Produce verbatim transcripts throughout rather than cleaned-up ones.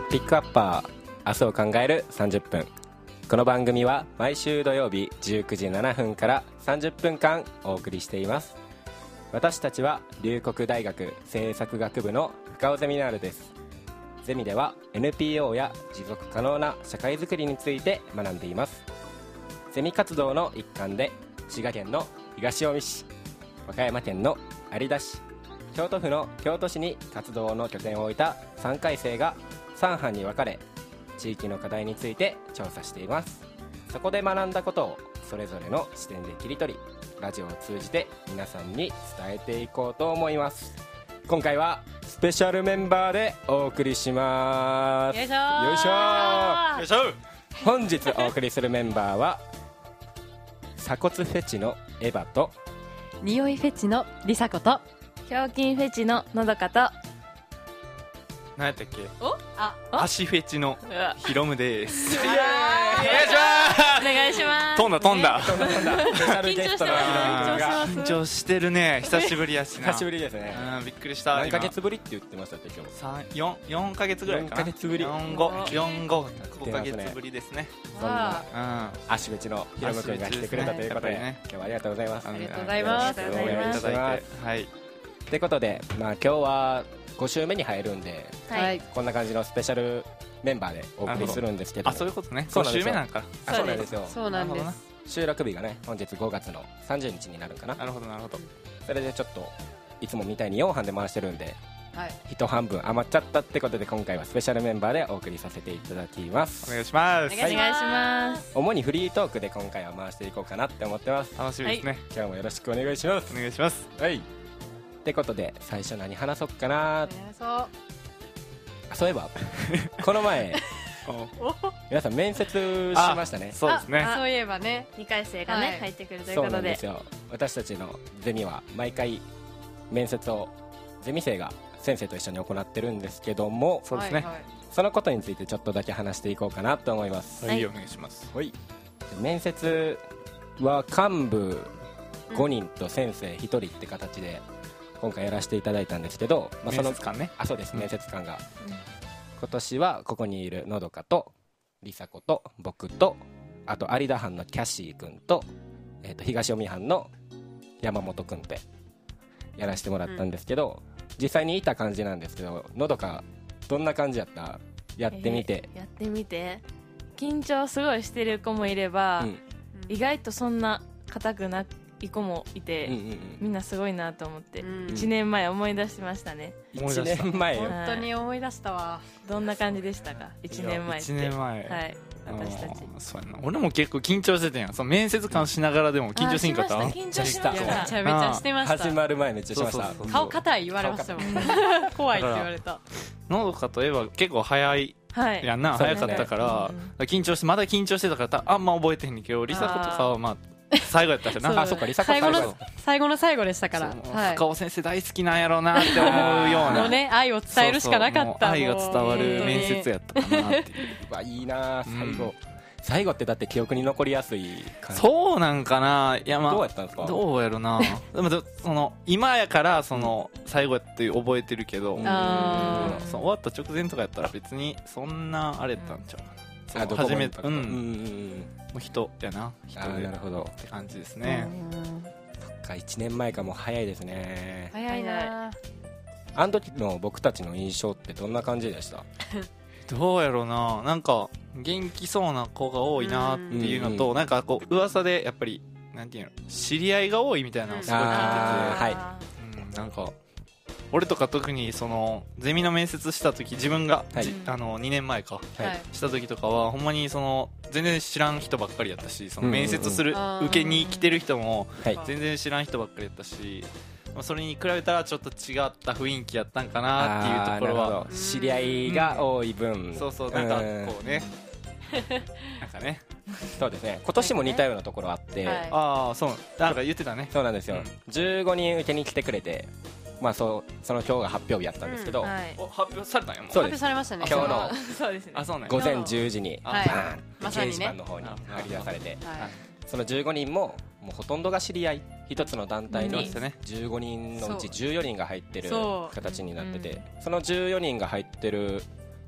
ピックアッパー明日を考えるさんじゅっぷん。この番組は毎週土曜日じゅうくじななふんからさんじゅっぷんかんお送りしています。私たちは龍谷大学政策学部の深尾ゼミナールです。ゼミでは エヌピーオー や持続可能な社会づくりについて学んでいます。ゼミ活動の一環で滋賀県の東近江市、和歌山県の有田市、京都府の京都市に活動の拠点を置いたさんかい生がさん班に分かれ、地域の課題について調査しています。そこで学んだことをそれぞれの視点で切り取り、ラジオを通じて皆さんに伝えていこうと思います。今回はスペシャルメンバーでお送りします。 よいしょよいしょよいしょ。 本日お送りするメンバーは鎖骨フェチのエヴァと匂いフェチのリサコとひょうきんフェチののどかと何やったっけ、 おあ足フェチのヒロムです。 イエーイお願いします飛んだ飛んだ。 飛んだ飛んだスペシャルゲストのヒロムが緊張してるね。久しぶりやしな。 久しぶりですね。 うん、びっくりした。 何ヶ月ぶりって言ってましたっけ今日。 三四四ヶ月ぐらいかな。 よんかげつぶり。 四五四五五ヶ月ぶりですね。 そんなうん足フェチのヒロム君が来てくれたということで、 足フェチですね今日はありがとうございます。 ありがとうございます。 よろしくお願いしいただまいて、はい。 す。ということで、まあ今日はご週目に入るんで、 はいこんな感じのスペシャルメンバーでお送りするんですけど、 あ、そういうことね。 そうなんですよ五週目なんか。 あそうなんですよ。 そうなんでなるほす。 収録日がね本日ごがつのさんじゅうにちになるんかな。 なるほどなるほど。 それでちょっといつもみたいによん班で回してるんではい一半分余っちゃったってことで、今回はスペシャルメンバーでお送りさせていただきまおす。 願いします。 お願いしお願いします主にフリートークで今回は回していこうかなって思ってます。 楽しみですね。 今日もよろしくお願いします。 お願いします。 はい。ってことで最初何話そうかな。 そうあそういえばこの前皆さん面接しましたね。 そうですね。 あそういえばね。 にかい生がね、 はい入ってくるというそうことでなんですよ。私たちのゼミは毎回面接をゼミ生が先生と一緒に行ってるんですけども、 そうですね。 はいはいそのことについてちょっとだけ話していこうかなと思います。 はい、お願いします。 はい。面接は幹部ごにんと先生ひとりって形で今回やらせていただいたんですけど、まあ、その面接官ね。 あそうです、 うん面接官が、今年はここにいるのどかとりさ子と僕と、あと有田班のキャシー君と、えー、と東近江班の山本君ってやらせてもらったんですけど、実際にいた感じなんですけど、のどかどんな感じやった？やってみて、 えーやってみて緊張すごいしてる子もいれば、 うん意外とそんな硬くない子もいて、 うんうんうんみんなすごいなと思って、 うんいちねんまえ思い出しましたね。 1 思い出した年前よ。 はい本当に思い出したわ。 どんな感じでしたかいちねんまえって一年前。 はい私たちあーそうやな。俺も結構緊張してたやん。その面接官しながらでも緊張しんかった。 あしました緊張しまいしたやめちゃめちゃしてました。 始まる前めっちゃしました。 そうそうそう顔硬い言われましたもん。怖いって言われた。 のどかといえば結構早いはいやんな。早そうですねかったからうん、 緊張して、まだ緊張してたからたあんま覚えてへんねんけど、りさ子とかはまあ、最後やったしな。 あそっかりさ子最後最後の最後の最後でしたから。 そうはい深尾先生大好きなんやろうなって思うような。 もうね愛を伝えるしかなかった。 そうそうもう愛が伝わる面接やったかなっていう。 うわいいなうん最後、最後ってだって記憶に残りやすい感じ。 そうなんかな。いやまあどうやったんですか？ どうやろな。でもでその今やからその最後やって覚えてるけど、 うんあーその終わった直前とかやったら別にそんなあれやったんちゃうかな。そあどこの初めもうんうんてうんもうんう人やな人あーでなるほど。 って感じですね。 そっかいちねんまえかも早いですね。 早いな。 あの時の僕たちの印象ってどんな感じでした？ どうやろうな。なんか元気そうな子が多いなっていうのと、 うんなんかこう噂でやっぱりなんていうの知り合いが多いみたいなのをすごい聞いてて、 あーはいうん、なんか俺とか特にそのゼミの面接した時自分が、 はいじあのにねんまえかはいはいした時とかはほんまにその全然知らん人ばっかりやったし、その面接する、 うんうんうん受けに来てる人もはい全然知らん人ばっかりやったし、まあそれに比べたらちょっと違った雰囲気やったんかなっていうところはあーなるほど知り合いが多い分、 そうそうなんかうんこうねなんかねそうですね。今年も似たようなところあって、 はいああそうなんか言ってたね。 そうなんですよ、 うんじゅうごにん受けに来てくれて、まあそうその今日が発表日やったんですけど、 はいお発表されたんやもん。 そうです発表されましたね。 今日のはそうですねあそうなんや。 午前じゅうじにバはいーン掲まさにね示板の方に貼り出されて、 い。 そのじゅうごにんももうほとんどが知り合い、一つの団体にそうですねじゅうごにんのうちじゅうよにんが入ってるそう形になってて、 うそのじゅうよにんが入ってる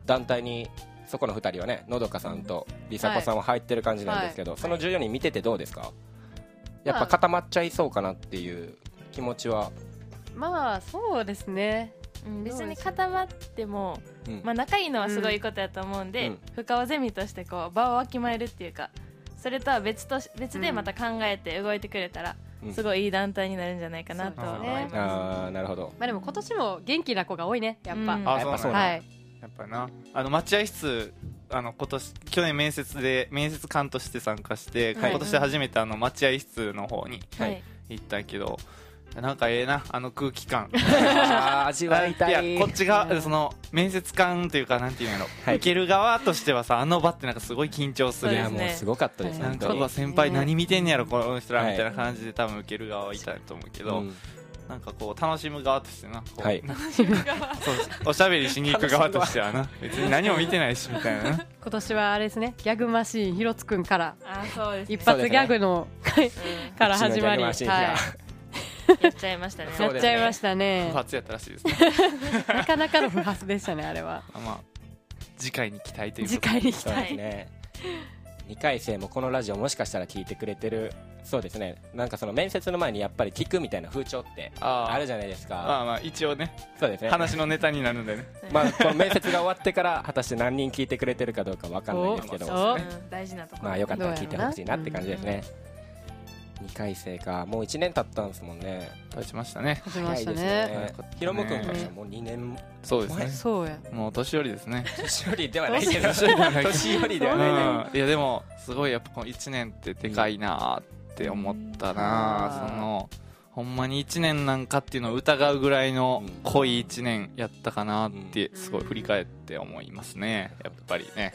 団体にそこのふたりはね、のどかさんとりさこさんは入ってる感じなんですけど、そのじゅうよにん見ててどうですか？やっぱ固まっちゃいそうかなっていう気持ちは。 まあそうですね。 うん別に固まっても、 うんまあ、仲いいのはすごいいいことやと思うんで、 うん深尾ゼミとしてこう場をわきまえるっていうか、それとは別とし別でまた考えて動いてくれたら、 うんすごいいい団体になるんじゃないかなとそう思ですねいます。 あーなるほど。 まあでも今年も元気な子が多いね、やっぱ。 うんあやっぱそうなんだはい。 やっぱなあの待合室あの今年去年面接で面接官として参加して、 はい今年初めてあの待合室の方にはい、 行ったけど、なんかええなあの空気感あー味わいたい。 やこっちがその面接官というかなんていうんやろ、 はい受ける側としてはさ、あの場ってなんかすごい緊張するいやそうですねもうすごかったですはいなんか本当にうわ先輩何見てんねやろこの人らはいみたいな感じで多分受ける側はいたと思うけど、 うんなんかこう楽しむ側としてなこう、 はいそうおしゃべりしに行く側としてはな別に何も見てないしみたいなな今年はあれですね、ギャグマシーンひろつくんからあそうですね一発ギャグのうから始まり、はい、 うちのギャグマシーンがやんやっちゃいましたねそうっちゃいました不ね。 発やったらしいですねなかなかの不発でしたね、あれは。 あまあ次回に期待ということ次回に来そうたい。 ですね。にかい生もこのラジオもしかしたら聞いてくれてるそうですね。なんかその面接の前にやっぱり聞くみたいな風潮ってあーあるじゃないですか。 まあまあ一応ねそうですね。 話のネタになるんでねまあこの面接が終わってから果たして何人聞いてくれてるかどうかわかんないんですけど、 おうん大事なところ、 まあよかったら聞いてほしいなって感じですね。にかい生か、もういちねん経ったんですもんね。 立ちましたね始めました早いですね。 ね。ひろむくんからしたらもうにねんそうですねそうや。 もう年寄りですね年寄りではないけど、 年寄りではないけど年寄りではないけど、 うんいやでもすごいやっぱこのいちねんってでかいなーって思ったな、 うんそのほんまにいちねんなんかっていうのを疑うぐらいの濃いいちねんやったかなってすごい振り返って思いますね、やっぱりね。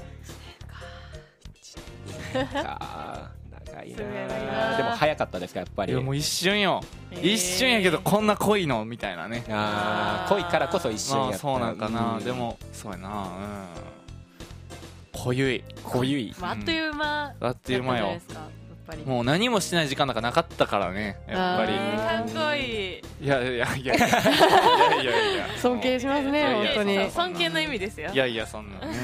か長いすごいな。 なでも早かったですかやっぱり。 いやもう一瞬よ、 えー一瞬やけどこんな濃いのみたいなね。 あー濃いからこそ一瞬やった。 まあそうなんかな、 うんでもそうやな、うん濃ゆい濃ゆい。 まああっという間あっという間よだったじゃないですか、やっぱり。 もう何もしてない時間なんかなかったからねやっぱり。 あかっこいいいやいやいやいやいやいやいや尊敬しますね、 いやいや本当に。 そう尊敬の意味ですよいやいやそんなね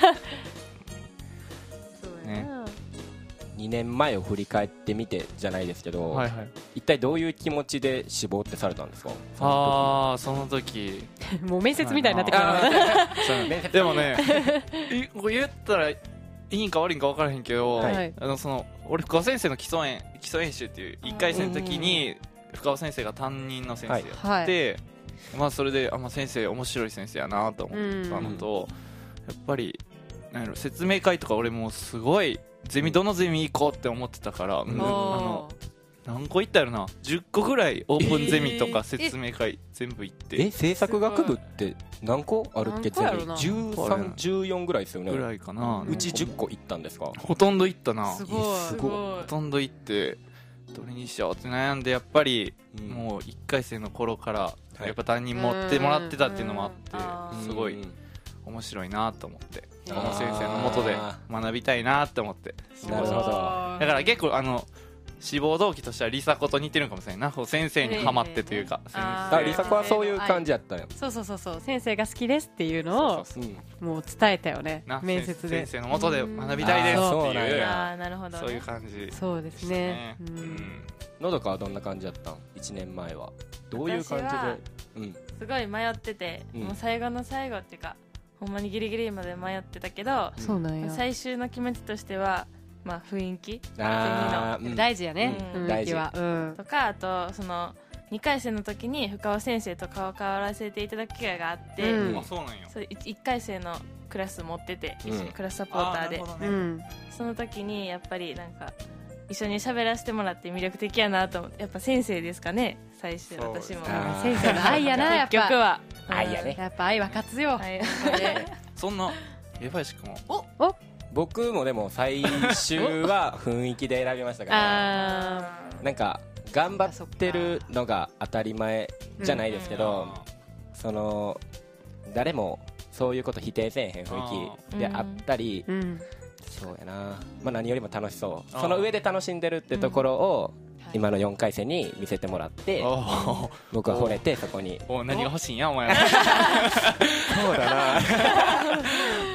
そうやな。 にねんまえを振り返ってみてじゃないですけど、 はいはい一体どういう気持ちで志望ってされたんですか？ ああその時もう面接みたいになってきたな。 面接でもねいこれ言ったらいいんか悪いんか分からへんけど、 はいあのその俺深尾先生の基礎演基礎演習っていういっかい生の時に深尾先生が担任の先生やって、まあそれであ、まあ、先生面白い先生やなと思ったのと、やっぱりなんやろ説明会とか俺もすごいゼミどのゼミ行こうって思ってたから、うんあの何個行ったやろなじゅっこぐらいオープンゼミとか説明会全部行ってえ制作学部って何個あるっけ？ 何個やろなじゅうさん、じゅうよんぐらいですよね。 ぐらいかな、 うちじゅっこ行ったんですか？ ほとんど行ったなすごい。 すごいほとんど行ってどれにしようって悩んでやっぱりうんもういっかい生の頃からいやっぱ担任持ってもらってたっていうのもあうんってすごいうん面白いなと思ってあーこの先生のもとで学びたいなって思ってなるほど。 だから結構あの志望動機としては梨紗子と似てるかもしれんないなこう先生にハマってというかえー先あ生あ梨紗子はそういう感じやったんや。 そうそうそうそう、先生が好きですっていうのをうんもう伝えたよねな、 面接で先。生のもとで学びたいですってあーそうなんいうやあーなるほどねそういう感じそうですね。ううんんのどかはどんな感じだったん？いちねんまえはどういう感私はじで？うんすごい迷ってて、 うんもう最後の最後っていうかほんまにギリギリまで迷ってたけど、 そうなんや。 最終の決め手としてはまあ雰囲気あーうん大事やね、 うん雰囲気は。うん。 とかあとそのにかい生の時に深尾先生と顔変わらせていただく機会があって、 うんあそうなんやそれいっかい生のクラス持ってて、 うん一緒にクラスサポーターで、 あーなるほどねうん。 その時にやっぱりなんか一緒に喋らせてもらって魅力的やなと思ってやっぱ先生ですかね最終そう私もあー先生の愛やな、やっぱ。 結局は愛やねやっぱ愛は勝つよ。 はいそんなやばいしくも僕もでも最終は雰囲気で選びましたからあなんか頑張ってるのが当たり前じゃないですけど、その誰もそういうこと否定せえへん雰囲気であったり、 ーうん。 そうやな、まあ、何よりも楽しそうあーその上で楽しんでるってところをはい今のよんかい生に見せてもらって、 おー僕は惚れてそこにお何が欲しいんやお前はそうだな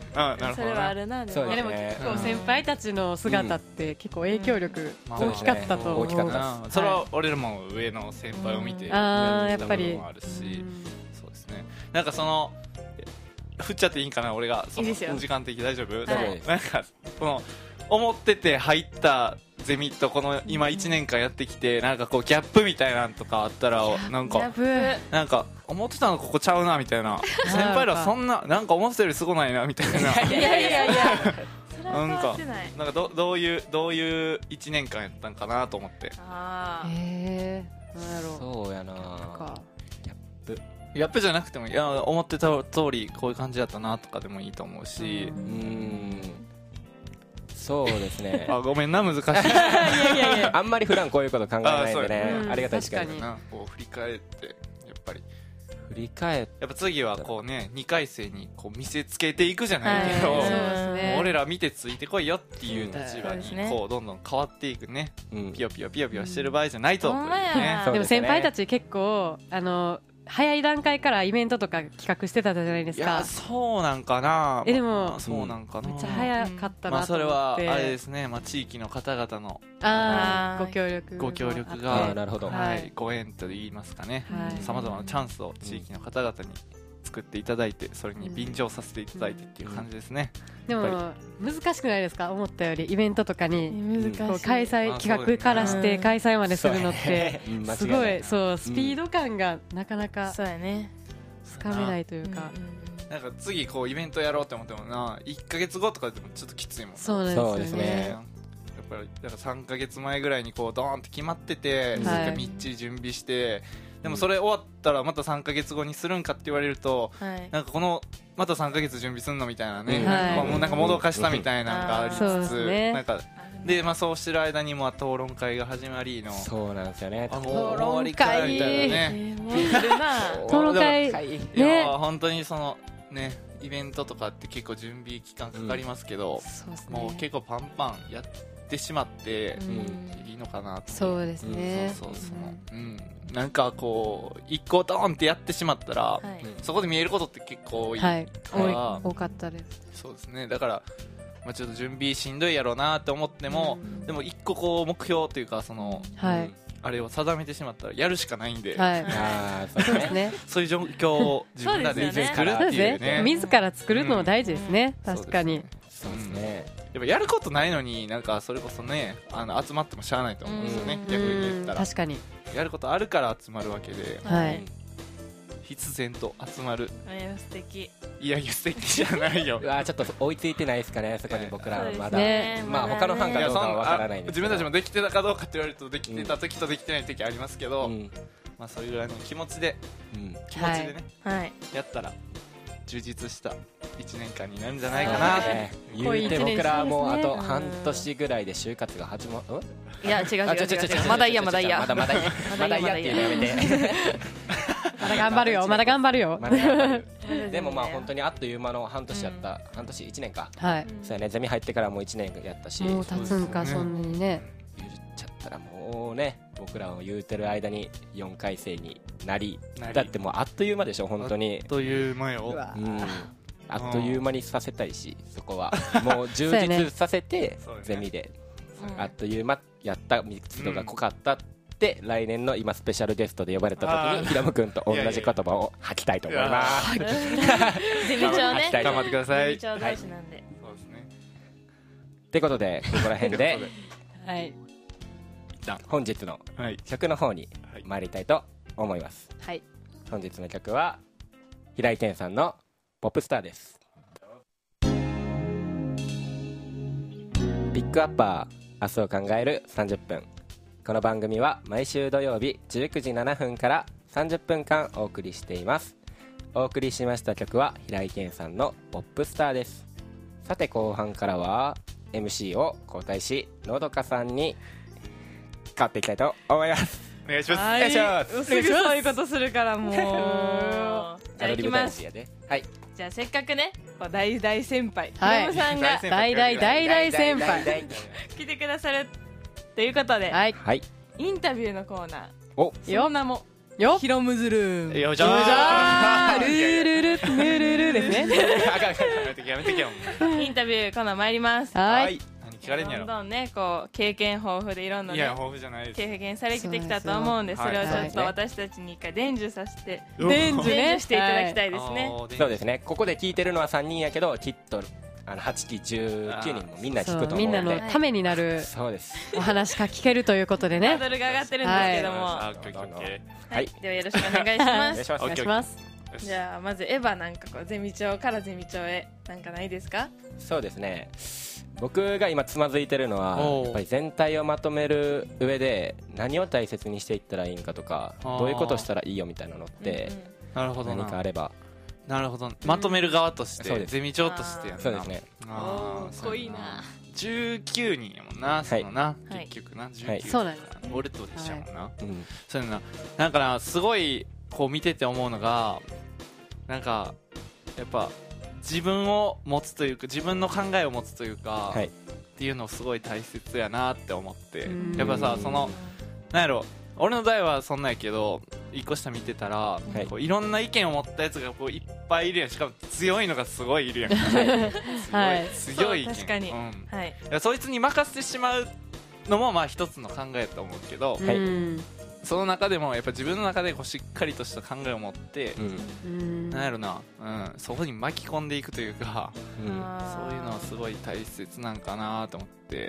あなるほどそれはあるな。でもそういやでもね結構先輩たちの姿って結構影響力大きかったと思う。 大きかったうんそれは俺らも上の先輩を見てうんあーやってきた部やっぱり分もあるし、そうですね。なんかその振っちゃっていいんかな、俺がそのいいですよ時間的大丈夫？ 大丈夫ですなんかこの思ってて入ったゼミとこの今いちねんかんやってきて、なんかこうギャップみたいなんとかあったらなんかギャップなんか思ってたのここちゃうなみたいな、先輩らそんななんか思ってたよりすごないなみたいな。 いやいやいやそれは変わってない。 なんかどどういうどういういちねんかんやったんかなと思って。 あーへえなんやろそうやなかギャップじゃなくてもいや思ってた通りこういう感じだったなとかでもいいと思うし、 うーんそうですねあごめんな難しい。 いやいやいやあんまり普段こういうこと考えないんでねあそうありがたいですけど確かになこう振り返ってやっぱり振り返っやっぱ次はこうねにかい生にこう見せつけていくじゃないけど、 はいそうもですねう俺ら見てついてこいよっていう立場にそうですねこうどんどん変わっていくね、 うんピヨピヨピヨピヨしてる場合じゃないと、 ほんまやというねそうですねでも先輩たち結構あの早い段階からイベントとか企画してたじゃないですいやか。 そうなんかなえでもまあそうなんかな、 めっちゃ早かったまあなと思それはって、 あれですね、まあ、地域の方々のあーはいご協力ご協力あがーなるほどはいはいご縁と言いますかねはいさまざまなチャンスを地域の方々に作っていただいてそれに便乗させていただいてっていう感じですね、 でもや難しくないですか、思ったよりイベントとかに難しい。 こう開催あ企画からしてうん開催までするのってそうやねうん間違すいないごいそうスピード感がなかなかそうやね。 つかめないというか、 なんか次こうイベントやろうって思ってもないっかげつごとかでもちょっときついもんそうなんそうですすでよねねやっぱりだからさんかげつまえぐらいにこうドーンって決まってて、 はいそれからみっちり準備してでもそれ終わったらまたさんかげつごにするんかって言われるとはい。 なんかこのまたさんかげつ準備すんのみたいなね、 うんなんかはいもうなんかもどかしさみたいなのがありつつ、 そうですねなんかで、まあ、そうしてる間にも討論会が始まりのそうなんですよねあもう討論会終わりかみたいなえねーもういるな。 討論会いやねー本当にそのねイベントとかって結構準備期間かかりますけど、 そうですねもう結構パンパンやってしまってうんいいのかなとそうですね、 そうそうそう、うん、なんかこう一個ドーンってやってしまったら、 はい。 そこで見えることって結構多い、 はい多いあー多かったですそうですねだから、まあ、ちょっと準備しんどいやろうなって思っても、でも一個こう目標というかそのはい、 うんあれを定めてしまったらやるしかないんで、 はいああそうですねそうですねそういう状況を自分らでそうですよね作るってそういうねですね自ら作るのも大事ですね、 うん確かにそうですねやっぱやることないのになんかそれこそねあの集まってもしゃあないと思うんですよね、 うん逆に言うんったら確かにやることあるから集まるわけではい必然と集まるえー素敵。 いやいや素敵じゃないようわーちょっと追いついてないですかねそこに僕らはまだ、 ねまあ他の班かいやそんどうかは分からないんですけどあ自分たちもできてたかどうかって言われるとできてた時とできてない時ありますけど、 うんまあそういうぐらいの気持ちでうん気持ちでね、 はい。 やったら充実したいちねんかんになるんじゃないかそうなですね言うて僕らはもうあと半年ぐらいで就活が始まるんいや違う違う違うあちょちょちょちょ違う。まだいいやまだいいや。 まだまだいいまだいいやっていうのやめてまだ頑張るよまだ頑張るよまだ頑張るでもまあに本当にあっという間の半年やった、半年いちねんかはいそうやねゼミ入ってからもういちねんやったしもう経つんかそうですねそんなにね言っちゃったらもうね僕らを言うてる間によんかい生になりなりだってもうあっという間でしょ本当にという前をうわうんあっという間にさせたいしそこはもう充そうやね実させてそうやねゼミでうんあっという間やった密度が濃かったって来年の今スペシャルゲストで呼ばれた時あーに平野君と同じ言葉を吐きたいと思いますゼミ長ね。 はい頑張ってくださいゼミ長同士なんで。 そうですねってことでここら辺ではい本日のはい曲の方にはい参りたいと思いますはい本日の曲は平井堅さんのポップスターですピックアッパー明日を考えるさんじゅっぷんこの番組は毎週土曜日じゅうくじななふんからさんじゅっぷんかんお送りしていますお送りしました曲は平井堅さんのポップスターです。さて後半からは エムシー を交代しのどかさんに変わっていきたいと思いますお願いします、 はいお願いしますすぐそういうことするからもう。じゃあ行きます。 やではいじゃあせっかくね、こう大大先輩、 はいヒロムさんが大先輩大大大大先輩大来てくださるということで、 はいはいインタビューのコーナー、 おその名もよっヒロムズルーム。 よいしょじゃあルいやいやルルルルルルですね。 あかんあかんやめてきやめてきやもんインタビューコーナー参ります。 はい何聞かれんやろ。 どんどんねこう経験豊富でいろんなねいや豊富じゃないです。 経験されてきたと思うんで、 そそうれをちょっとはい私たちに一回伝授させて伝授ね伝授していただきたいですね。 あーそうですね。ここで聞いてるのはさんにんやけど、きっとあのはちきじゅうきゅうにんもみんな聞そうくと思うんで。 みんなのためになるそうです。 お話が聞けるということでハーね。 ドルが上がってるんですけども、 あオッケーオッケーオッケはい、ではよろしくお願いしおます。 願いしますお。願いします。 ーよしじゃあまずエヴァなんかこうゼミ長からゼミ長へなんかないですか？ そうですね。僕が今つまずいてるのはおうやっぱり全体をまとめる上で何を大切にしていったらいいんかとか、 あーどういうことしたらいいよみたいなのってうんうんなるほどな。 何かあれば。 なるほど。まとめる側としてそうですゼミ長としてやんな。 そうですね。 あーおー濃いな。 じゅうきゅうにんやもんな、そのな、 はい結局な、じゅうきゅうはいそうなんです俺と一緒やもんな、 うん。 そうやな。なんかな、すごいこう見てて思うのが、なんかやっぱ自分を持つというか、自分の考えを持つというか、 はい。 っていうのすごい大切やなって思ってうん、 やっぱさ、そのなんやろ、俺の代はそんなんやけど、一個下見てたら、 いこういろんな意見を持ったやつがこういっぱいいるやん。しかも強いのがすごいいるやん。 はい強い意見。 そう確かにうんはい。 いやそいつに任せてしまうのもまあ一つの考えだと思うけど、 はいうんその中でもやっぱ自分の中でこうしっかりとした考えを持って、 うん。 うんなんやろな、うん、そこに巻き込んでいくというか、 うん。 そういうのはすごい大切なんかなと思って、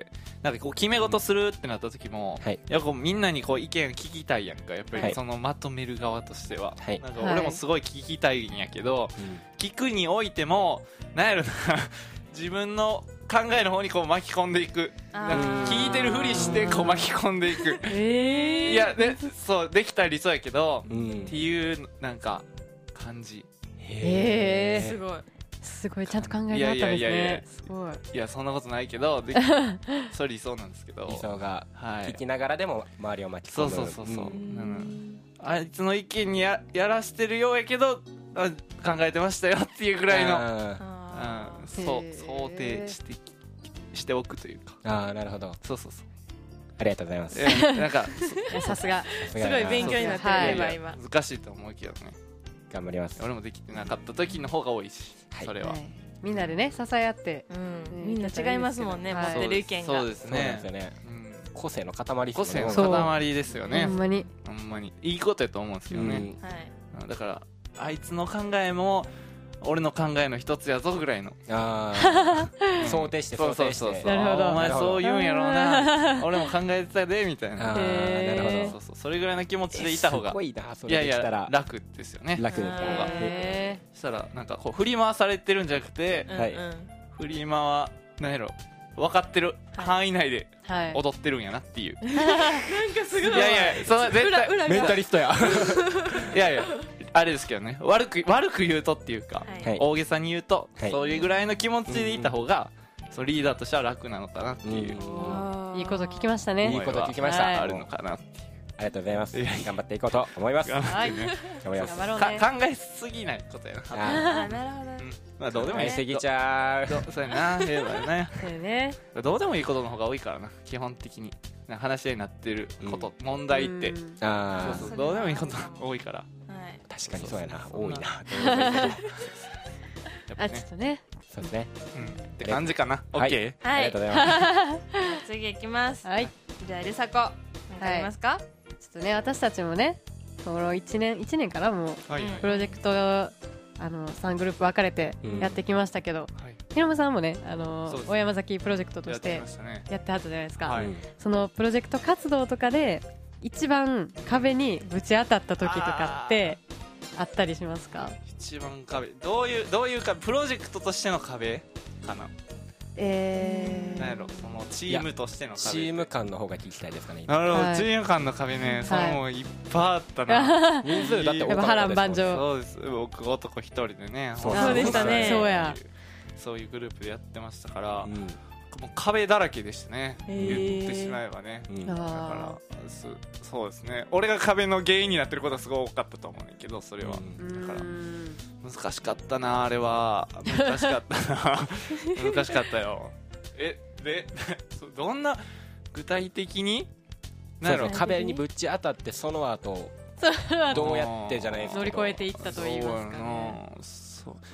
なんかこう決め事するってなった時も、 はい。 いやこうみんなにこう意見を聞きたいやんか、やっぱはいりそのまとめる側としては、 はいなんか俺もすごい聞きたいんやけど、 うん聞くにおいてもなんやろな自分の考えの方にこう巻き込んでいく、なんか聞いてるふりしてこう巻き込んでいくえーいやでそうできたりそうやけど、 うんっていうなんか感じ。 へーすごい。 すごいちゃんと考えてあったんですいやいやいやいやね。すごい。 いやそんなことないけどでそれ理想なんですけど、 理想がはい聞きながらでも周りを巻き込む。 そうそうそうそう、 んうんあいつの意見にややらしてるようやけどあ考えてましたよっていうぐらいの、 ああうん、そうへー想定してしておくというか、 ーあー、なるほど。 そうそうそうありがとうございます。 えなんかいやさすが。 すすごい勉強になってるはいエヴいやァ今。 難しいと思うけどね、 頑張ります。 俺もできてなかった時の方が多いし、 はいそれは、 はいみんなでね支え合って。 うん。みんな違いますもんね。持はいってる意見が。 そうですそうなんでねすよね。 うん個性の塊個性のですよね。 そう塊ですよね、 ほんまに。 ほんまにいいことやと思うんですよね、 うんはい。 うんだからあいつの考えも俺の考えの一つやぞぐらいのああ想定してそう想定してそうそうそうなるほどお前そう言うんやろうな俺も考えてたでみたいあなーへーなるほどそうそうそれぐらいの気持ちでいた方がすごいなそいやいれできたらや楽ですよね楽ですからうんへそしたらなんかこう振り回されてるんじゃなくてはいうんうん振り回なんやろ分かってる範囲内でーはい。 踊ってるんやなっていうなんかすごい。 いやいやその絶対裏裏がメンタリストやいやいやあれですけどね悪く悪く言うとっていうかはいはい大げさに言うとはいそういうぐらいの気持ちでいた方がそうリーダーとしては楽なのかなっていううんいいこと聞きましたね。 いいこと聞きましたはいあるのかなっていうありがとうございますいやい頑張っていこうと思います頑頑張ってね張ります頑張ろうね。 か考えすぎないことやなああーなるほど。 うんまあどうでーもいい考えすぎちゃうどそうやな平和やねそうよね。 どうでもいいことの方が多いからな基本的になんか話し合いになってること、問題ってうんああそうそうどうでもいいこと多いからはい。 確かにそうやなそうそう多いなやっぱあちょねっとね。 そうですねうんって感じかなはい OK ありがとうございます次行きます。 はい。 じゃありさこ。なんかありますか？ ちょっとね私たちもねこの一年一年からもうはいうんプロジェクトあのさんグループ分かれてうんやってきましたけど、 はいひろむさんもねあのそうですね大山崎プロジェクトとやってしてきましたねやってはったじゃないですか、 はいうんそのプロジェクト活動とかで一番壁にぶち当たった時とかってあったりしますか？ 一番壁どういうどういうかプロジェクトとしての壁かなえー、 なんやろそのチームとしてのチ壁ーム間の方が聞きたいですかねなるほど、 はいチーム間の壁ね、 いそれもいっぱいあったな人数だって多かったですもんねやっぱ波乱万丈そうです僕男一人でねそうそうでしたねそうやそういうグループでやってましたから、 うんもう壁だらけでしたね、 へー言ってしまえばね、 うんだあからすそうですね俺が壁の原因になってることはすごい多かったと思うんだけどそれは、 うんーだからうん難しかったなあれは難しかったな難しかったよえでそうどんな具体的になんやろそうですね壁にぶち当たってその後どうやってじゃないですけど乗り越えていったと言いますかねそうやなそう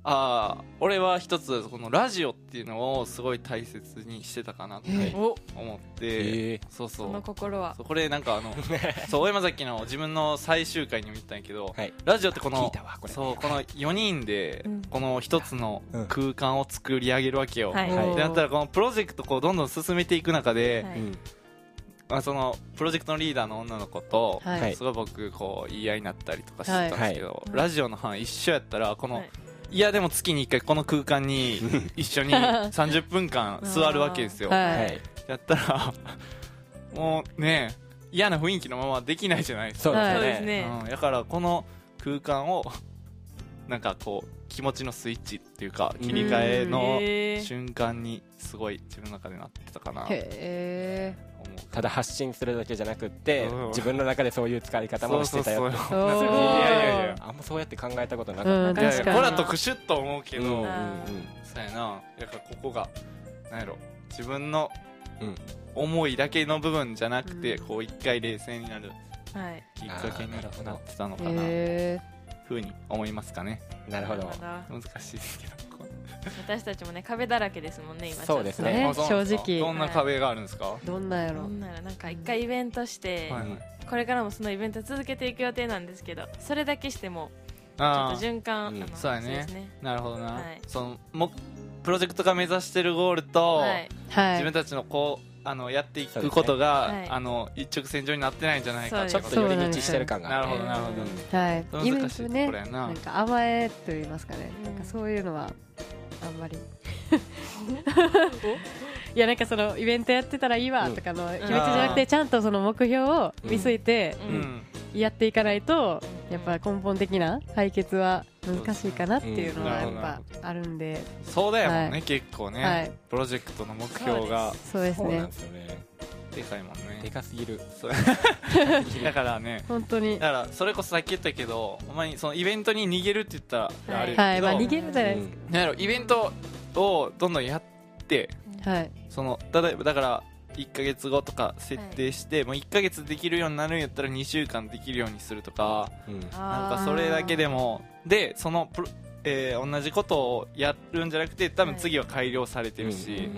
ああ俺は一つこのラジオっていうのをすごい大切にしてたかなって思って、 えー、 そうそうその心はそうこれなんかあのそう大山崎の自分の最終回にも言ったんやけど、 はい、 ラジオってこの聞いたわこれ、ね、 そうこのよにんでこの一つの空間を作り上げるわけよ、 はい、 でなったらこのプロジェクトこうどんどん進めていく中で、 はい、 まあ、そのプロジェクトのリーダーの女の子と、 はい、 すごい僕こう言い合いになったりとかしてたんですけど、 はい、 ラジオの範囲一緒やったらこの、 はい、 いやでも月にいっかいこの空間に一緒にさんじゅっぷんかん座るわけですよ、 はい、 やったらもうね嫌な雰囲気のままできないじゃないですか。 そうですね、 うん、だからこの空間をなんかこう気持ちのスイッチっていうか切り替えの瞬間にすごい自分の中でなってたかな。 へー、 ただ発信するだけじゃなくって、うん、自分の中でそういう使い方もしてたよって。 いやいやいやあんまそうやって考えたことなかった、 うん、 いやいやこれだとクシュッと思うけど、うんうんうん、そうやなやっぱここがなんやろ自分の思いだけの部分じゃなくて、うん、こう一回冷静になるきっかけになってたのかな、 へーふうに思いますかね。 なるほど。 難しいですけど私たちもね壁だらけですもんね今。 そうですね、 正直どんな壁があるんですか、はい、 どんなやろどんなやろなんか一回イベントして、はいはい、これからもそのイベント続けていく予定なんですけどそれだけしてもちょっと循環、うん、 そうや ね, ねなるほどな、はい、そのもプロジェクトが目指してるゴールと、はい、自分たちのこうあのやっていくことが、ねはい、あの一直線上になってないんじゃないか、 ちょっと寄り道してる感が。 なるほどなるほど、 はい、イベントねななんか甘えと言いますかね、うん、なんかそういうのはあんまりいやなんかそのイベントやってたらいいわとかの気持ちじゃなくて、ちゃんとその目標を見据えてやっていかないとやっぱ根本的な解決は難しいかなっていうのはやっぱあるんで、 そうだよもんね、結構ね、はい、プロジェクトの目標がそうですね、 でかいもんね、 でかすぎるだからね本当にだからそれこそさっき言ったけどお前にそのイベントに逃げるって言ったらあれだけど、 はい、 まあ逃げるじゃないですか、 うん、なんやろイベントをどんどんやって、はい、その例えばだからいっかげつごとか設定して、はい、もういっかげつできるようになるんやったらにしゅうかんできるようにするとか、うん、なんかそれだけでもでそのプロ、えー、同じことをやるんじゃなくて多分次は改良されてるし、はい、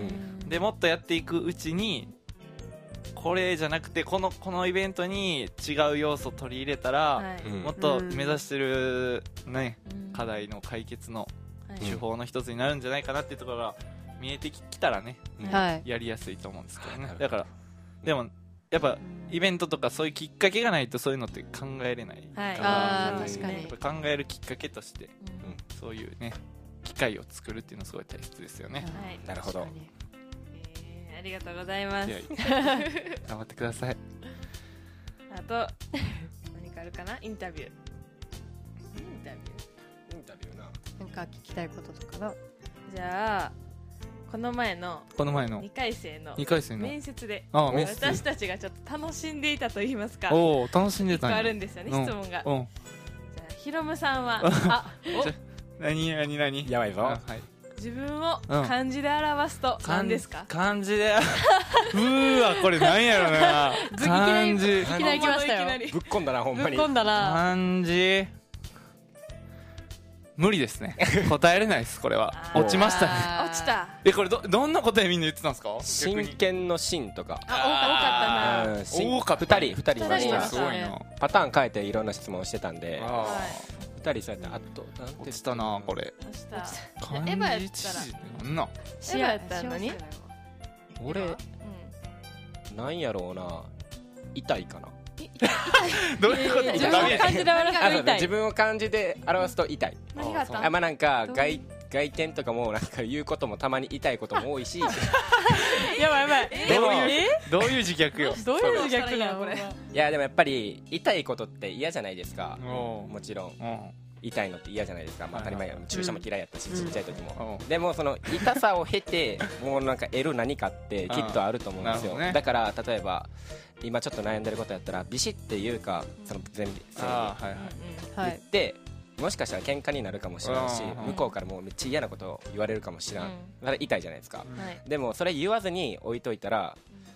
でもっとやっていくうちにこれじゃなくてこの、このイベントに違う要素を取り入れたら、はい、もっと目指してる、ねうん、課題の解決の手法の一つになるんじゃないかなっていうところが見えてきたらね、はい、やりやすいと思うんですけどね、だからでもやっぱイベントとかそういうきっかけがないとそういうのって考えれないから、はい、 あ確かに考えるきっかけとして、うん、そういうね機会を作るっていうのはすごい大切ですよね、 はい、なるほど、 えー、ありがとうございます頑張ってくださいあと何かあるかなインタビューインタビューインタビューななんか聞きたいこととかなじゃあこの前のこの前のにかい生の面接で私たちがちょっと楽しんでいたと言いますかお楽しんでたんやいっこあるんですよね、うん、質問が、うん、じゃあひろむさんはあお何何何やばいぞ、 はい、 自分を漢字で表すと何ですか、 うん、漢字でうーわこれ何やろな漢字いきなり来ましたよぶっこんだなほんまにぶっこんだな漢字無理ですね答えれないですこれは落ちましたね落ちたえこれ ど, どんな答えみんな言ってたんですか真剣の真とかあ多かったな多かったふたりふたりいましたすごいなパターン変えていろんな質問をしてたんでふたりそうやってあと落ちたなこれ落ちた漢字エヴァやったらなんなエヴァやったら何俺、うん、なんやろうな痛いかなどういうこと自分を漢字で表すと痛い自分を漢字で表すと痛い何があったあまあなんか外外見とかもなんか言うこともたまに痛いことも多いしやばいやばいでもどういう自虐よどういう自虐なのこれいやでもやっぱり痛いことって嫌じゃないですかもちろん痛いのって嫌じゃないですか、まあ、当たり前や注射も嫌いやったし、うん、ちっちゃい時も、うん、でもその痛さを経てもうなんか得る何かってきっとあると思うんですよ、ね、だから例えば今ちょっと悩んでることやったらビシッっていうかその全部言って、もしかしたら喧嘩になるかもしれないし向こうからもうめっちゃ嫌なことを言われるかもしれない、うん、だから痛いじゃないですか、うん、でもそれ言わずに置いといたら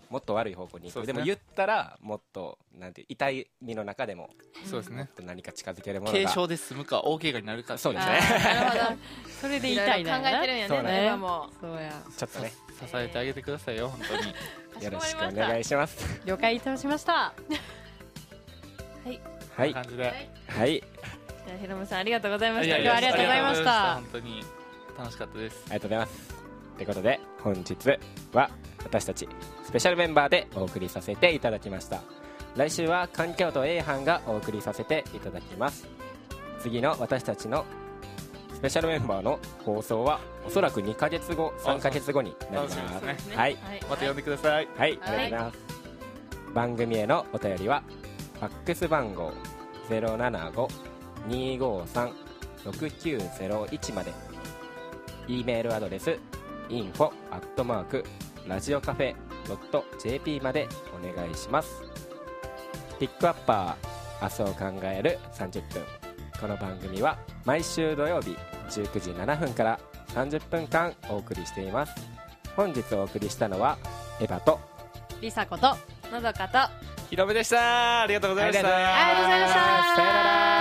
もっと悪い方向に行く、ね、でも言ったらもっとなんて痛い身の中でもそうですね何か近づけるものが軽傷で済むか大怪我になるかそうですねなるほどそれで痛いな考えてるんやねそうね今もそうやちょっとね支えてあげてくださいよ本当によろしくお願いします了解いたしましたはいはい感じではいじゃあひろむさんありがとうございましたいやいやありがとうございました本当に楽しかったですありがとうございますということで本日は私たちスペシャルメンバーでお送りさせていただきました。来週は環境と A 班がお送りさせていただきます。次の私たちのスペシャルメンバーの放送はおそらくにかげつごさんかげつごになります。 楽しみですねはい、 また呼んでください。 はい、ありがとうございます。番組へのお便りはファックス番号 ゼロななご にーごーさん ろくきゅうゼロいち まで、 E メールアドレス インフォ アットマーク ラジオカフェ ドット ジェーピー までお願いします。ピックアッパー明日を考えるさんじゅっぷん、この番組は毎週土曜日じゅうくじななふんからさんじゅっぷんかんお送りしています。本日お送りしたのはエヴァとりさことのどかとひろめでした。ありがとうございました。 ありがとうございました。 さよなら。